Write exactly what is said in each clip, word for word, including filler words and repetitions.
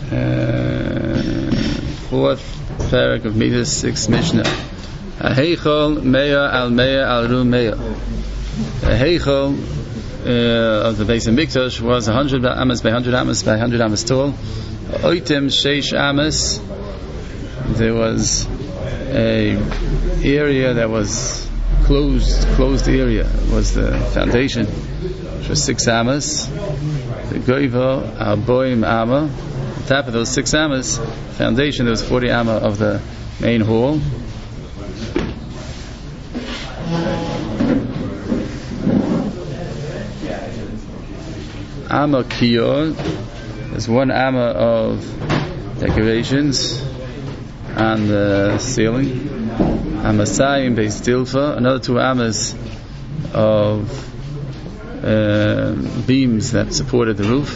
fourth parak of Midas, sixth Mishnah. A heichol meya al meya al ru meya. The heichol uh, of the Beis Hamikdash was a hundred amas by hundred amas by hundred amas tall. Oitim sheish amas. There was a area that was closed, closed area was the foundation for six amas. The goiva al boim amma. On top of those six amas, foundation, there was forty amma of the main hall. Amma kiyor, there's one amma of decorations on the ceiling. Amasayim beis dilfa, another two ammas of uh, beams that supported the roof.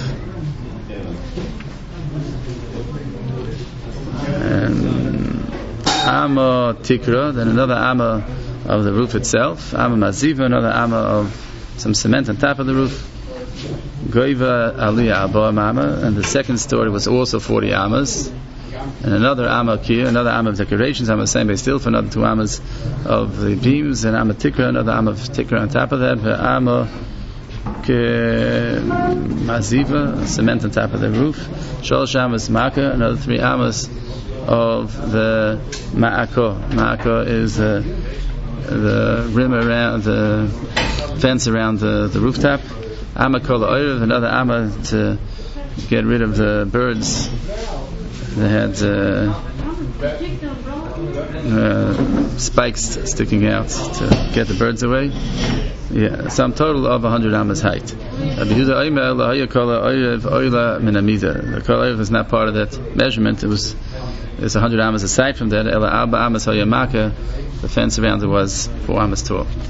And amma tikra, then another amma of the roof itself. Amma maziva, another amma of some cement on top of the roof. Goiva aliyah abba amma, and the second story was also forty ammas. And another amma kia, another amma of decorations, amma same base still for another two ammas of the beams, and amma tikra, another amma of tikra on top of that, amma maziva, cement on top of the roof, sholosh ammas maka, another three ammas of the ma'ako. Ma'ako is the, the rim around, the fence around the, the rooftop. Amma kol oirev, another amma to get rid of the birds. They had uh, uh, spikes sticking out to get the birds away. Yeah, some total of a hundred ammas height. The kol oirev is not part of that measurement. It was it's a hundred ammas aside from that. The fence around it was four ammas tall.